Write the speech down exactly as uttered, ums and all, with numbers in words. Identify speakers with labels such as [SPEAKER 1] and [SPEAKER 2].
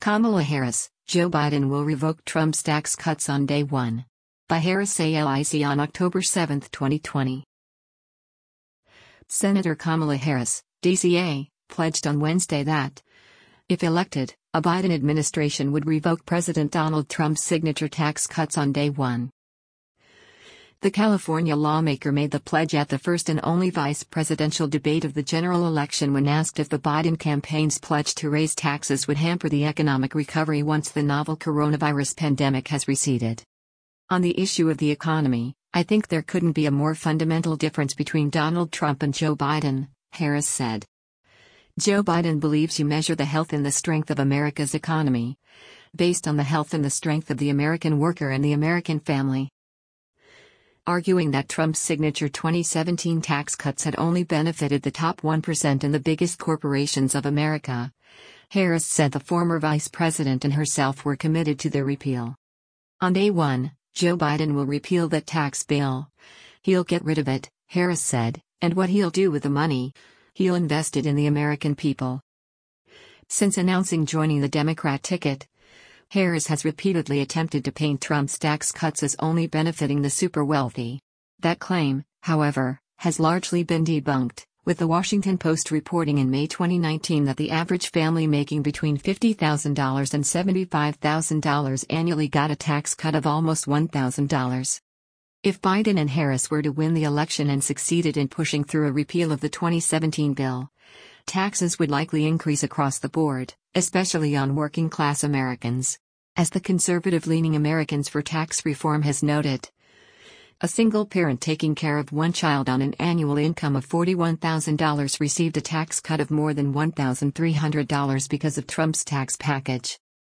[SPEAKER 1] Kamala Harris, Joe Biden will revoke Trump's tax cuts on day one. By Harris A L I C on October seventh, twenty twenty. Senator Kamala Harris, D C A, pledged on Wednesday that, if elected, a Biden administration would revoke President Donald Trump's signature tax cuts on day one. The California lawmaker made the pledge at the first and only vice presidential debate of the general election when asked if the Biden campaign's pledge to raise taxes would hamper the economic recovery once the novel coronavirus pandemic has receded. On the issue of the economy, I think there couldn't be a more fundamental difference between Donald Trump and Joe Biden, Harris said. Joe Biden believes you measure the health and the strength of America's economy based on the health and the strength of the American worker and the American family. Arguing that Trump's signature twenty seventeen tax cuts had only benefited the top one percent and the biggest corporations of America, Harris said the former vice president and herself were committed to their repeal. On day one, Joe Biden will repeal that tax bill. He'll get rid of it, Harris said, and what he'll do with the money, he'll invest it in the American people. Since announcing joining the Democrat ticket, Harris has repeatedly attempted to paint Trump's tax cuts as only benefiting the super wealthy. That claim, however, has largely been debunked, with the Washington Post reporting in May twenty nineteen that the average family making between fifty thousand dollars and seventy-five thousand dollars annually got a tax cut of almost one thousand dollars. If Biden and Harris were to win the election and succeeded in pushing through a repeal of the twenty seventeen bill, taxes would likely increase across the board, especially on working-class Americans. As the conservative-leaning Americans for Tax Reform has noted, a single parent taking care of one child on an annual income of forty-one thousand dollars received a tax cut of more than one thousand three hundred dollars because of Trump's tax package.